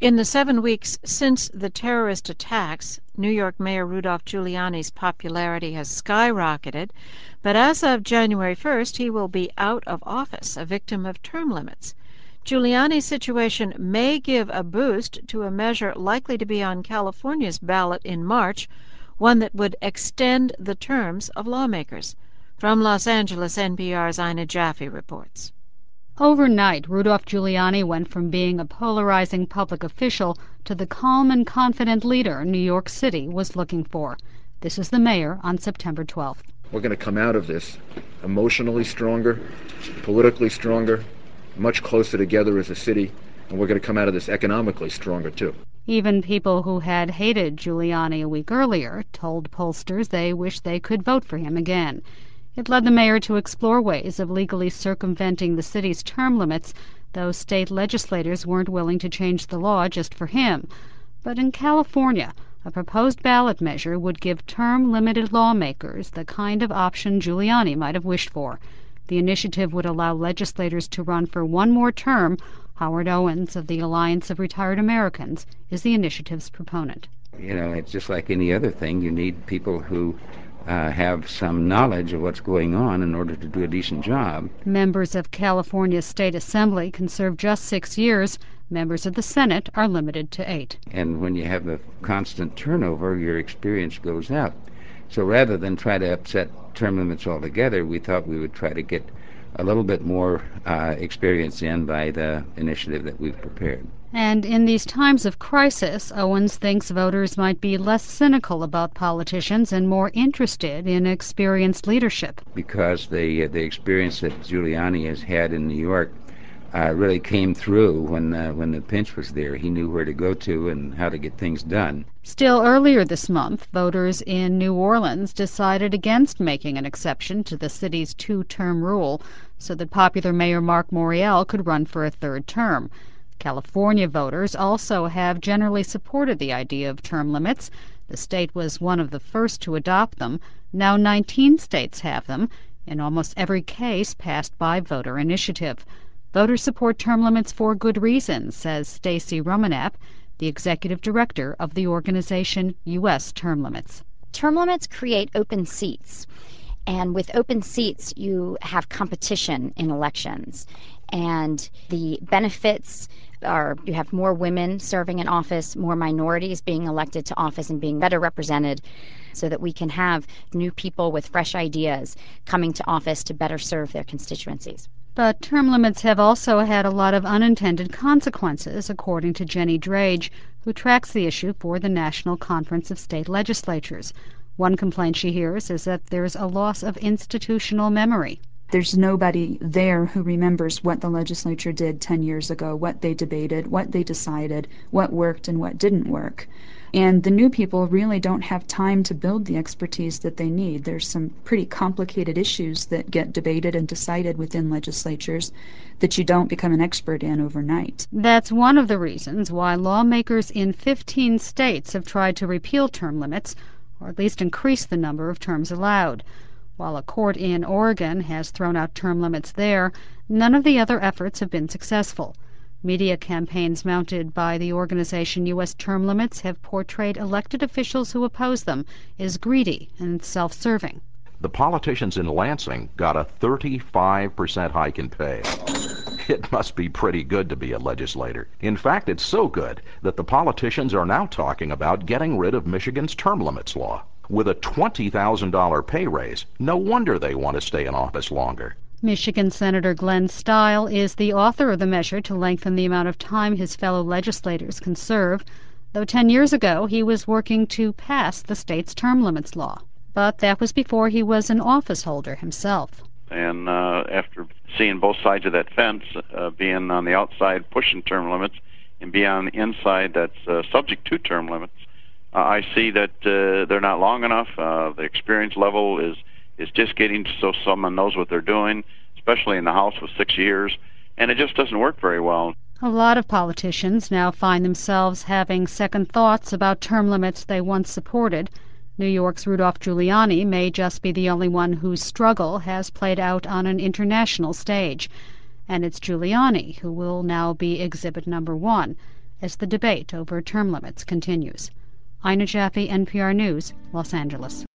In the 7 weeks since the terrorist attacks, New York Mayor Rudolph Giuliani's popularity has skyrocketed, but as of January 1st, he will be out of office, a victim of term limits. Giuliani's situation may give a boost to a measure likely to be on California's ballot in March, one that would extend the terms of lawmakers. From Los Angeles, NPR's Ina Jaffe reports. Overnight, Rudolph Giuliani went from being a polarizing public official to the calm and confident leader New York City was looking for. This is the mayor on September 12th. We're going to come out of this emotionally stronger, politically stronger, much closer together as a city, and we're going to come out of this economically stronger, too. Even people who had hated Giuliani a week earlier told pollsters they wished they could vote for him again. It led the mayor to explore ways of legally circumventing the city's term limits, though state legislators weren't willing to change the law just for him. But in California, a proposed ballot measure would give term-limited lawmakers the kind of option Giuliani might have wished for. The initiative would allow legislators to run for one more term. Howard Owens of the Alliance of Retired Americans is the initiative's proponent. You know, it's just like any other thing. You need people who have some knowledge of what's going on in order to do a decent job. Members of California's State Assembly can serve just 6 years. Members of the Senate are limited to 8. And when you have a constant turnover, your experience goes up. So rather than try to upset term limits altogether, we thought we would try to get a little bit more experience in by the initiative that we've prepared. And in these times of crisis, Owens thinks voters might be less cynical about politicians and more interested in experienced leadership. Because the experience that Giuliani has had in New York really came through when the pinch was there. He knew where to go to and how to get things done. Still earlier this month, voters in New Orleans decided against making an exception to the city's 2-term rule so that popular Mayor Mark Morial could run for a 3rd term. California voters also have generally supported the idea of term limits. The state was one of the first to adopt them. Now 19 states have them, in almost every case passed by voter initiative. Voters support term limits for good reasons, says Stacey Romanap, the executive director of the organization U.S. Term Limits. Term limits create open seats. And with open seats, you have competition in elections. And the benefits are you have more women serving in office, more minorities being elected to office and being better represented so that we can have new people with fresh ideas coming to office to better serve their constituencies. But term limits have also had a lot of unintended consequences, according to Jenny Drage, who tracks the issue for the National Conference of State Legislatures. One complaint she hears is that there's a loss of institutional memory. There's nobody there who remembers what the legislature did 10 years ago, what they debated, what they decided, what worked and what didn't work. And the new people really don't have time to build the expertise that they need. There's some pretty complicated issues that get debated and decided within legislatures that you don't become an expert in overnight. That's one of the reasons why lawmakers in 15 states have tried to repeal term limits, or at least increase the number of terms allowed. While a court in Oregon has thrown out term limits there, none of the other efforts have been successful. Media campaigns mounted by the organization U.S. Term Limits have portrayed elected officials who oppose them as greedy and self-serving. The politicians in Lansing got a 35% hike in pay. It must be pretty good to be a legislator. In fact, it's so good that the politicians are now talking about getting rid of Michigan's term limits law. With a $20,000 pay raise, no wonder they want to stay in office longer. Michigan Senator Glenn Steil is the author of the measure to lengthen the amount of time his fellow legislators can serve, though 10 years ago he was working to pass the state's term limits law. But that was before he was an office holder himself. And after seeing both sides of that fence, being on the outside pushing term limits and being on the inside that's subject to term limits, I see that they're not long enough. The experience level is just getting so someone knows what they're doing, especially in the House with 6 years, and it just doesn't work very well. A lot of politicians now find themselves having second thoughts about term limits they once supported. New York's Rudolph Giuliani may just be the only one whose struggle has played out on an international stage. And it's Giuliani who will now be exhibit number 1. as the debate over term limits continues. Ina Jaffe, NPR News, Los Angeles.